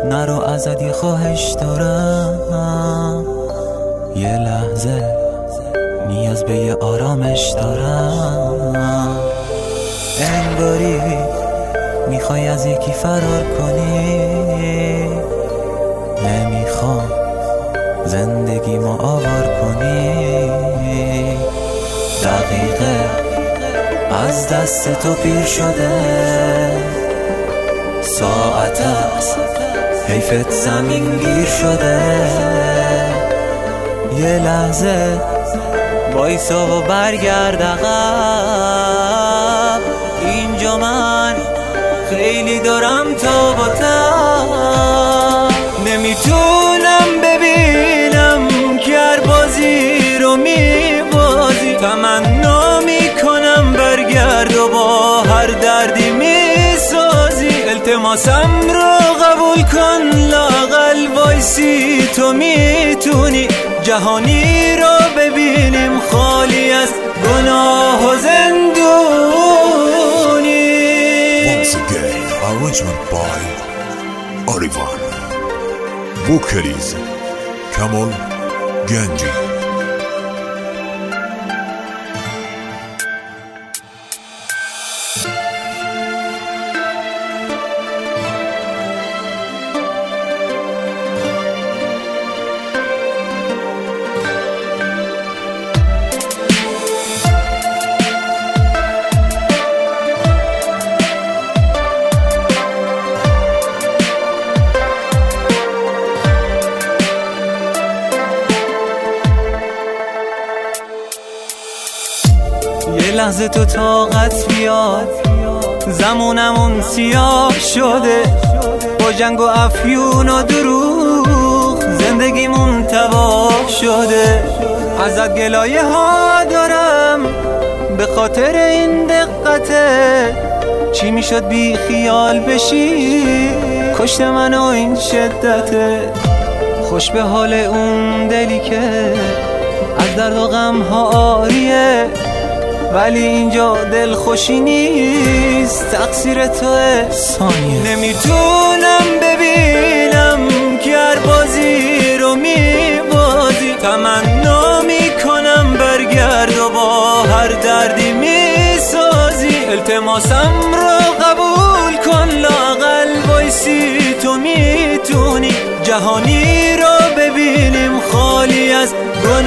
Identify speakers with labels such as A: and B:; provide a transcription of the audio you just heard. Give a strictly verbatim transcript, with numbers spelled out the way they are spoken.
A: نرو ازت یه خواهش دارم، یه لحظه نیاز به یه آرامش دارم. انگاری میخوای از یکی فرار کنی، نمیخوام زندگی ما آوار کنی. دقیقه از دست تو پیر شده، ساعت است حیفت زمین گیر شده. یه لحظه وایسا و برگرد عقب، اینجا من خیلی دارم تا با تب. نمیتونم ببینم که هر بازی رو میبازی، تمنا میکنم برگرد و با هر دردی میسازی. التماسم رو قبول کن، لااقل وایسی تو میتونی جهانی رو ببینیم خالی از گناه و زندونی.
B: Once again, arrangement by Arivan. Vocaliz Kamal Genci.
A: یه لحظه تو طاقت بیاد، زمونمون سیاه شده با جنگ و افیون و دروغ، زندگیمون تباه شده. ازت گلایه ها دارم به خاطر این دقته، چی میشد بی خیال بشی، کشت منو این شدته. خوش به حال اون دلی که از درد و غم ها آریه، ولی اینجا دل خوشی نیست، تقصیر توه. ثانیه نمیتونم ببینم که هر بازی رو میبازی، تمنا میکنم برگرد و با هر دردی میسازی. التماسم رو قبول کن، لااقل وایسی تو میتونی جهانی رو ببینیم خالی از گناه